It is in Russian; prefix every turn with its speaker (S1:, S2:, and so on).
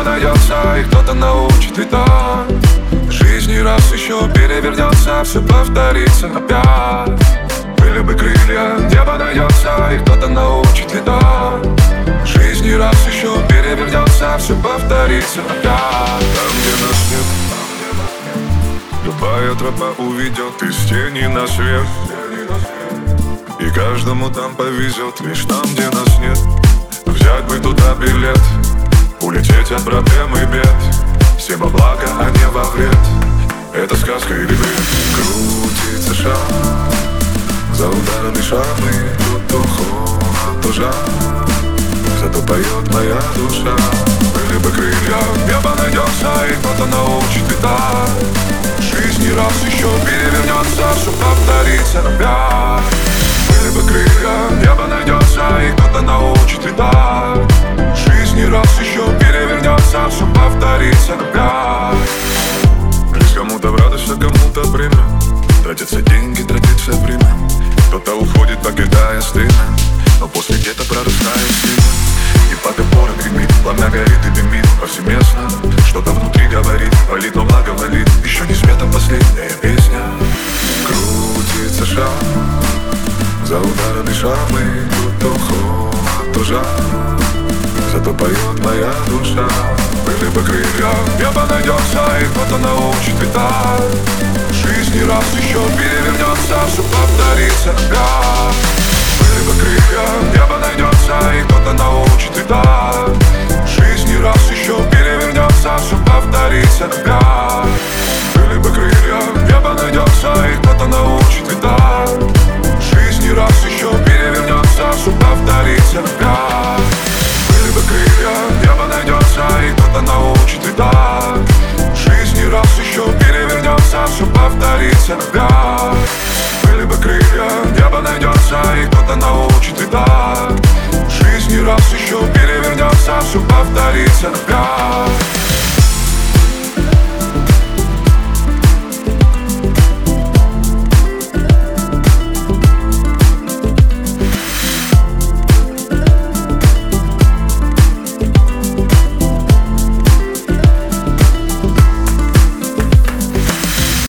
S1: Небо найдется, и кто-то научит летать. Жизнь не раз еще перевернется, все повторится опять. Были бы крылья, небо найдется, и кто-то научит летать. Жизнь не раз еще перевернется, все повторится опять. Там, где нас нет, любая тропа уведет из тени на свет. И каждому там повезет, лишь там, где нас нет. Взять бы туда билет, улететь от проблем и бед. Всем во благо, а не во вред. Это сказка или бред? Крутится шаг за ударами шрамы. То холод, то жар, зато поет моя душа. Были бы крылья, небо найдется, и кто-то научит летать. Жизнь не раз еще перевернется, все повторится опять. Были бы крылья, небо найдется, и кто-то научит летать. Жизнь не раз еще перевернется, все повторится опять. Лишь кому-то в радость, а кому-то время. Тратятся деньги, тратится время. Кто-то уходит, покидая стены, но после где-то прорастает стена. И под опорой гремит, пламя горит и дымит повсеместно. Что-то внутри говорит, валит, но благо валит. Еще не светом последняя песня. Крутится шаг за ударами шрамы. То холод, то жар, зато поет моя душа. Были бы крылья, небо найдется, и кто-то научит летать. Жизнь не раз еще перевернется, все повторится опять. Были бы крылья, небо найдется, и кто-то научит летать. Жизнь не раз еще перевернется, все повторится опять. Были бы крылья, небо найдется, и кто-то научит летать. Жизнь не раз еще перевернется, все повторится опять. Были бы крылья, небо найдется, и кто-то научит летать. Жизнь не раз еще перевернется, все повторится опять. Были бы крылья, небо найдется, и кто-то научит летать. Жизнь не раз еще перевернется, все повторится опять.